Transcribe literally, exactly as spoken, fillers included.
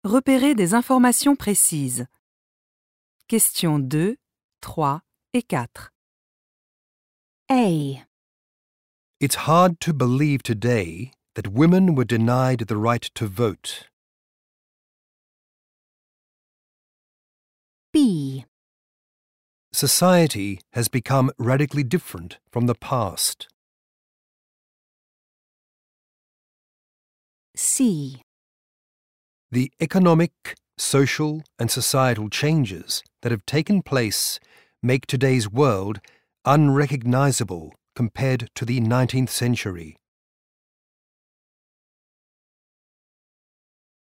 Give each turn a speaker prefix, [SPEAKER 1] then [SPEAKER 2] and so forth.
[SPEAKER 1] Repérez des informations précises. Questions deux, trois et quatre.
[SPEAKER 2] A.
[SPEAKER 3] It's hard to believe today that women were denied the right to vote.
[SPEAKER 2] B.
[SPEAKER 3] Society has become radically different from the past.
[SPEAKER 2] C.
[SPEAKER 3] The economic, social, and societal changes that have taken place make today's world unrecognizable compared to the nineteenth century.